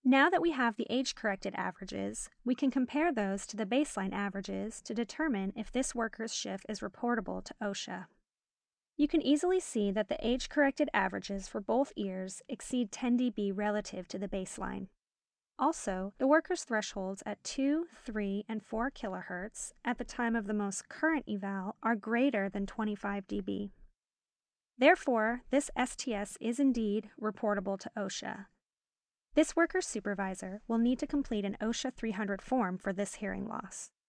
Now that we have the age-corrected averages, we can compare those to the baseline averages to determine if this worker's shift is reportable to OSHA. You can easily see that the age-corrected averages for both ears exceed 10 dB relative to the baseline. Also, the worker's thresholds at 2, 3, and 4 kHz at the time of the most current eval are greater than 25 dB. Therefore, this STS is indeed reportable to OSHA. This worker's supervisor will need to complete an OSHA 300 form for this hearing loss.